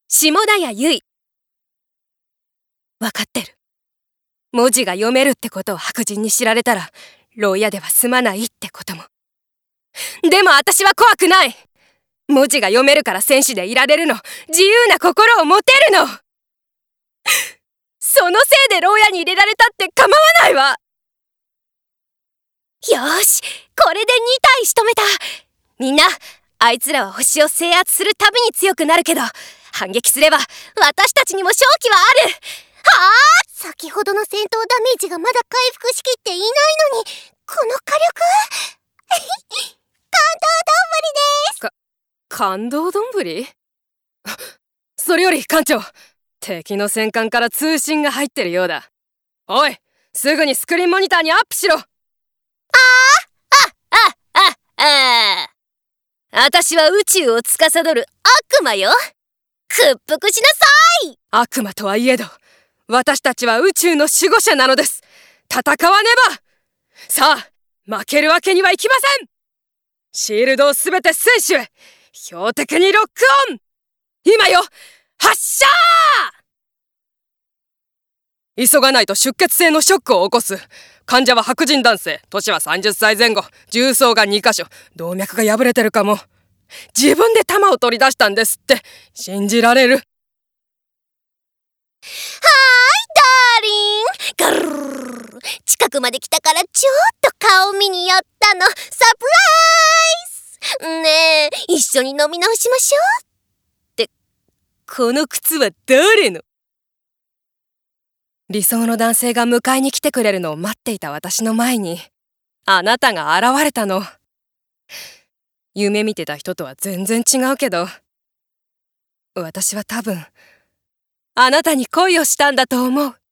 下田谷由衣。わかってる。文字が読めるってことを白人に知られたら、牢屋では済まないってことも。でも私は怖くない。文字が読めるから戦士でいられるの。自由な心を持てるの。そのせいで牢屋に入れられたって構わないわ。よーし、これで2体仕留めた。みんな、あいつらは星を制圧するたびに強くなるけど、反撃すれば私たちにも勝機はある。はあ、 先ほどの戦闘ダメージがまだ回復しきっていないのに、この火力感動どんぶり？それより艦長、敵の戦艦から通信が入ってるようだ。おい、すぐにスクリーンモニターにアップしろ。私は宇宙を司る悪魔よ。屈服しなさい。悪魔とはいえど、私たちは宇宙の守護者なのです。戦わねば。さあ、負けるわけにはいきません。シールドをすべて戦士へ、標的にロックオン。今よ、発射。急がないと出血性のショックを起こす。患者は白人男性、年は30歳前後、銃創が2カ所、動脈が破れてるかも。自分で弾を取り出したんですって。信じられる？ ダーリン、ガルー、近くまで来たからちょっと顔見に寄ったの。サプライズ。ねえ、一緒に飲み直しましょう。って、 この靴は誰の？理想の男性が迎えに来てくれるのを待っていた私の前に、あなたが現れたの。夢見てた人とは全然違うけど、私は多分、あなたに恋をしたんだと思う。